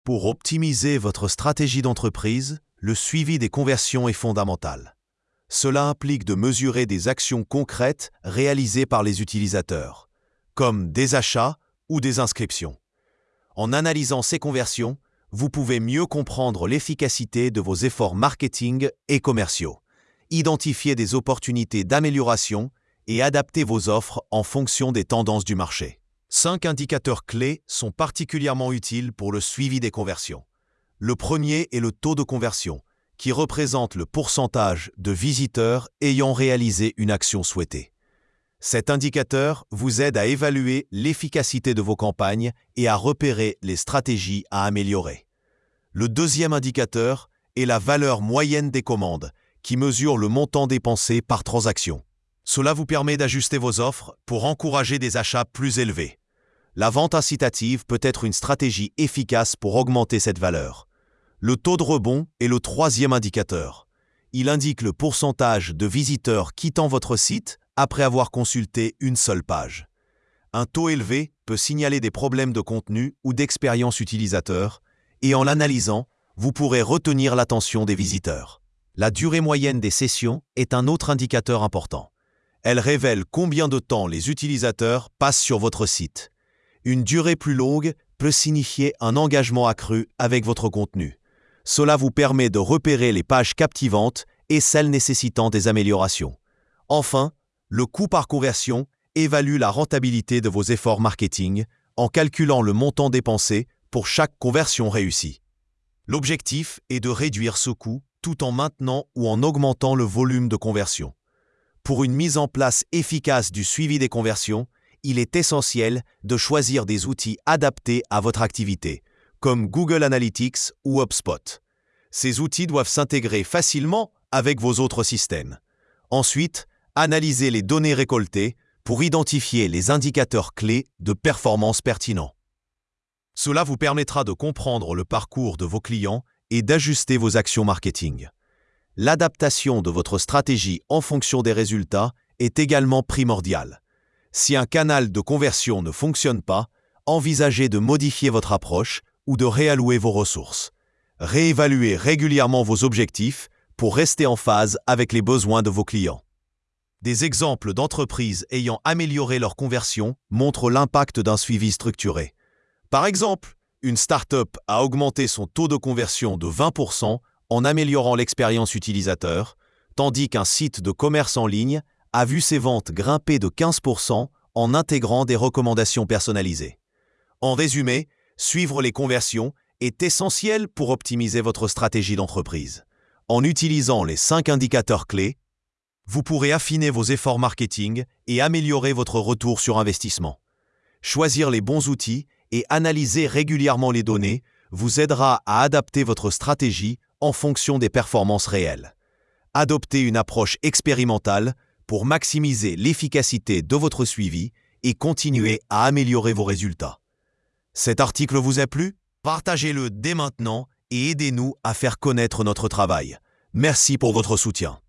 Pour optimiser votre stratégie d'entreprise, le suivi des conversions est fondamental. Cela implique de mesurer des actions concrètes réalisées par les utilisateurs, comme des achats ou des inscriptions. En analysant ces conversions, vous pouvez mieux comprendre l'efficacité de vos efforts marketing et commerciaux, identifier des opportunités d'amélioration et adapter vos offres en fonction des tendances du marché. 5 indicateurs clés sont particulièrement utiles pour le suivi des conversions. Le premier est le taux de conversion, qui représente le pourcentage de visiteurs ayant réalisé une action souhaitée. Cet indicateur vous aide à évaluer l'efficacité de vos campagnes et à repérer les stratégies à améliorer. Le deuxième indicateur est la valeur moyenne des commandes, qui mesure le montant dépensé par transaction. Cela vous permet d'ajuster vos offres pour encourager des achats plus élevés. La vente incitative peut être une stratégie efficace pour augmenter cette valeur. Le taux de rebond est le troisième indicateur. Il indique le pourcentage de visiteurs quittant votre site après avoir consulté une seule page. Un taux élevé peut signaler des problèmes de contenu ou d'expérience utilisateur, et en l'analysant, vous pourrez retenir l'attention des visiteurs. La durée moyenne des sessions est un autre indicateur important. Elle révèle combien de temps les utilisateurs passent sur votre site. Une durée plus longue peut signifier un engagement accru avec votre contenu. Cela vous permet de repérer les pages captivantes et celles nécessitant des améliorations. Enfin, le coût par conversion évalue la rentabilité de vos efforts marketing en calculant le montant dépensé pour chaque conversion réussie. L'objectif est de réduire ce coût tout en maintenant ou en augmentant le volume de conversion. Pour une mise en place efficace du suivi des conversions, il est essentiel de choisir des outils adaptés à votre activité, comme Google Analytics ou HubSpot. Ces outils doivent s'intégrer facilement avec vos autres systèmes. Ensuite, analysez les données récoltées pour identifier les indicateurs clés de performance pertinents. Cela vous permettra de comprendre le parcours de vos clients et d'ajuster vos actions marketing. L'adaptation de votre stratégie en fonction des résultats est également primordiale. Si un canal de conversion ne fonctionne pas, envisagez de modifier votre approche ou de réallouer vos ressources. Réévaluez régulièrement vos objectifs pour rester en phase avec les besoins de vos clients. Des exemples d'entreprises ayant amélioré leur conversion montrent l'impact d'un suivi structuré. Par exemple, une start-up a augmenté son taux de conversion de 20% en améliorant l'expérience utilisateur, tandis qu'un site de commerce en ligne a vu ses ventes grimper de 15% en intégrant des recommandations personnalisées. En résumé, suivre les conversions est essentiel pour optimiser votre stratégie d'entreprise. En utilisant les 5 indicateurs clés, vous pourrez affiner vos efforts marketing et améliorer votre retour sur investissement. Choisir les bons outils et analyser régulièrement les données vous aidera à adapter votre stratégie en fonction des performances réelles. Adoptez une approche expérimentale pour maximiser l'efficacité de votre suivi et continuer à améliorer vos résultats. Cet article vous a plu? Partagez-le dès maintenant et aidez-nous à faire connaître notre travail. Merci pour votre soutien.